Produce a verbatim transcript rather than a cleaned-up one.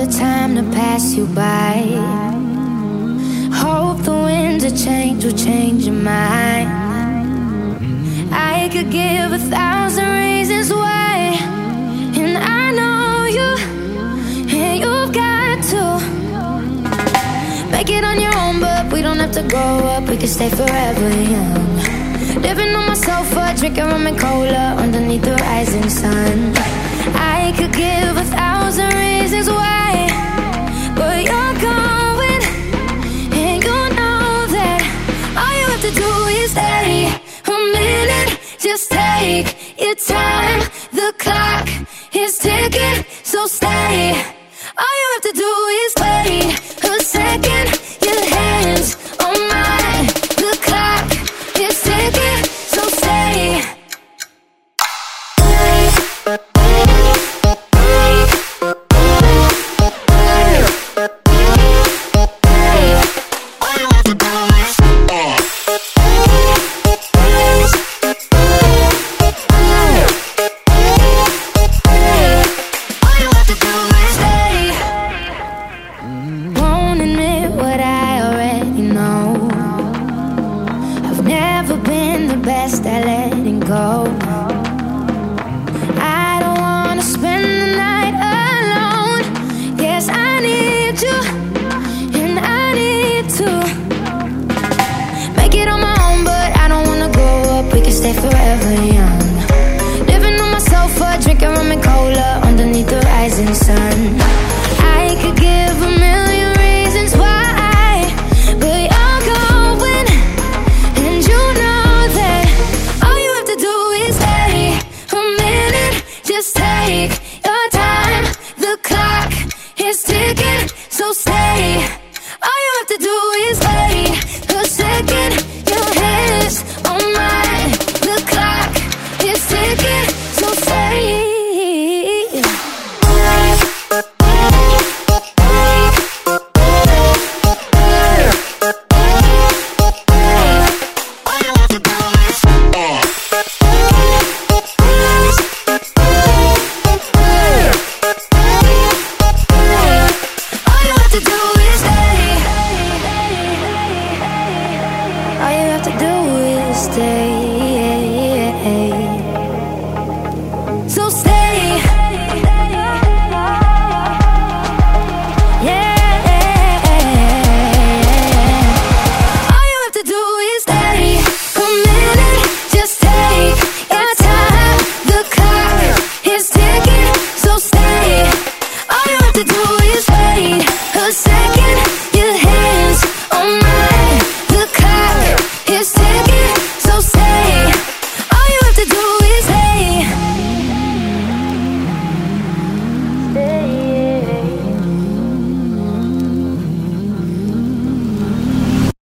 the time to pass you by. Hope the winds of change will change your mind. I could give a thousand reasons why, and I know you, and you've got to make it on your own, but we don't have to grow up, we can stay forever young. Living on my sofa, drinking rum and cola underneath the rising sun. I could give a thousand reasons why, but you're going, and you know that all you have to do is stay a minute. Just take your time, the clock is ticking, so stay. All you have to do is wait a second, your hands on mine. The clock is ticking, so stay. Best at letting go. I don't wanna spend the night alone. Yes, I need you, and I need to make it on my own, but I don't wanna grow up, we can stay forever young. Living on my sofa, drinking rum and cola underneath the rising sun. I could give a million reasons why, but you're going, and you know that all you have to do is stay a minute. Just take your time, the clock is ticking, so stay. All you have to do is